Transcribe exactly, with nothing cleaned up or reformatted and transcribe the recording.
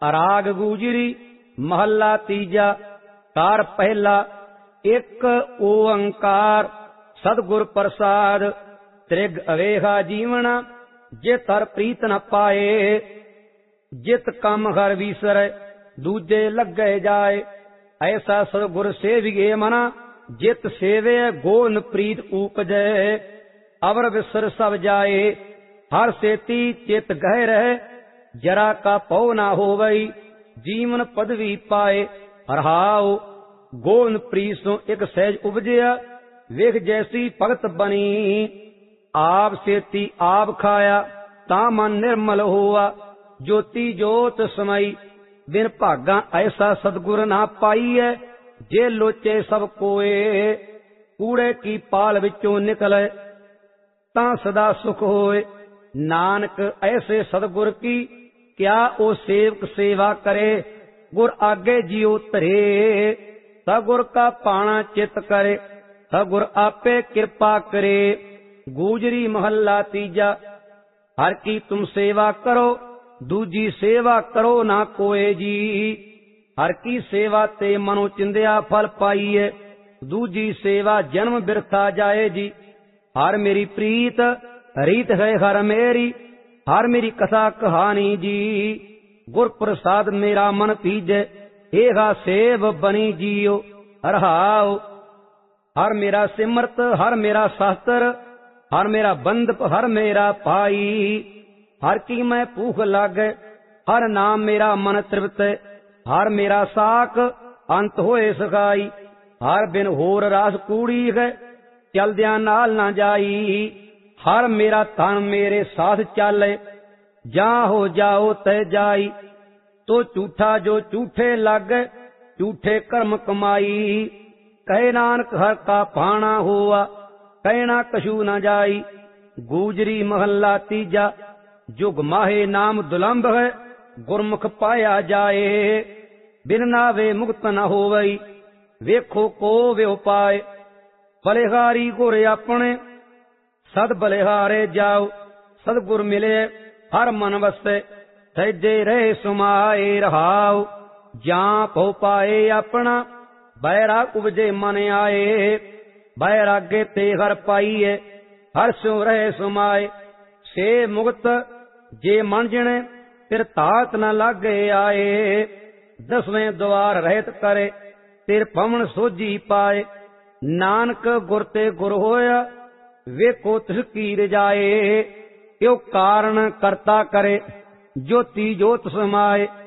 राग गुजरी महला तीजा। कार पहला एक ओंकार सतगुर प्रसाद। त्रिग अवेहा जीवना जित हर प्रीत न पाए। जित कम हर विसर दूजे लगे जाए। ऐसा सतगुर सेविगे मना जित सेवे गोन प्रीत उपजे। अवर विसर सब जाए हर सेती चित गह रहे। जरा का पौ ना होवई जीवन पदवी पाए। रहाओ गोन प्रीत सो एक सहज उपजया। वेख जैसी भगत बनी आप सेती आप खाया। ता मन निर्मल हुआ ज्योति जोत समाई। बिन भागा ऐसा सतगुर ना पाई है। जे लोचे सब कोए कूड़े की पाल विचों निकले ता सदा सुख होए। नानक ऐसे सतगुर की क्या ओ सेवक सेवा करे। गुर आगे जियो धरे सगुर का पाना चित करे। सगुर आपे कृपा करे। गुजरी महला तीजा। हर की तुम सेवा करो दूजी सेवा करो ना कोए जी। हर की सेवा ते मनो चिंदिया फल पाईए। दूजी सेवा जन्म बिरथा जाए जी। हर मेरी प्रीत रीत है हर मेरी। हर मेरी कथा कहानी जी। गुर प्रसाद मेरा मन पीजे एहा सेव बनी जियो। रहाओ हर मेरा सिमरत हर मेरा शास्त्र। हर मेरा बंदप हर मेरा पाई। हर की मैं भूख लागे हर नाम मेरा मन तृप्त। हर मेरा साक अंत होए सखाई। हर बिन होर रास कूड़ी है चलद्या नाल ना जाई। हर मेरा तन मेरे साथ चाले जा हो जाओ तय जाई। तो झूठा जो झूठे लागे झूठे कर्म कमाई। कहे नानक हर का पाना हुआ कहना कछू न जाई। गुजरी महला तीजा। जुग माहे नाम दुलंभ है गुरमुख पाया जाए। बिन नावे मुक्त न होवई वेखो को वे उपाय। बलिहारी गुर अपने सद बलिहारे जाओ। सदगुर मिले हर मन वसे सैजे रहे सुमाए। रहाओ जा पौ पाए अपना बैराग उपजे मन आए। बैरागे ते हर पाईए हर स्यो रहे सुमाए। से मुक्त जे मन जिणे फिर तात न लागे आए। दसवें द्वार रहत करे तिर पवन सोझी पाए। नानक गुर ते गुर होया वेखो तिसकी रजाए। यो कारण करता करे ज्योति जोत समाए।